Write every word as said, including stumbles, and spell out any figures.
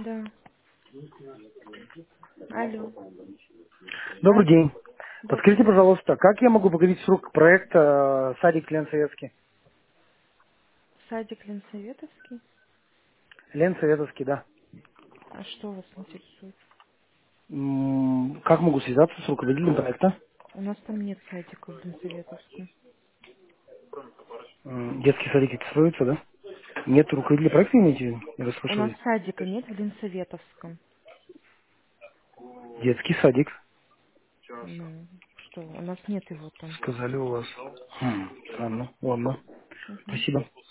Да. Алло. Добрый Алло. день. Добрый Подскажите, день. пожалуйста, как я могу погасить срок проекта э, «Садик Лен Советский»? Садик Ленсоветовский? Лен Советовский, да. А что вас интересует? М, Как могу связаться с руководителем проекта? У нас там нет садика в Ленсоветовском. М, Детский садик регистрируется, да? Нет руководителя проекта, имеете в виду? Я У расслышал. нас садика нет в Ленсоветовском. Детский садик, Ну, что, у нас нет его там. сказали у вас. Хм, странно. Ладно. Мгм. Спасибо.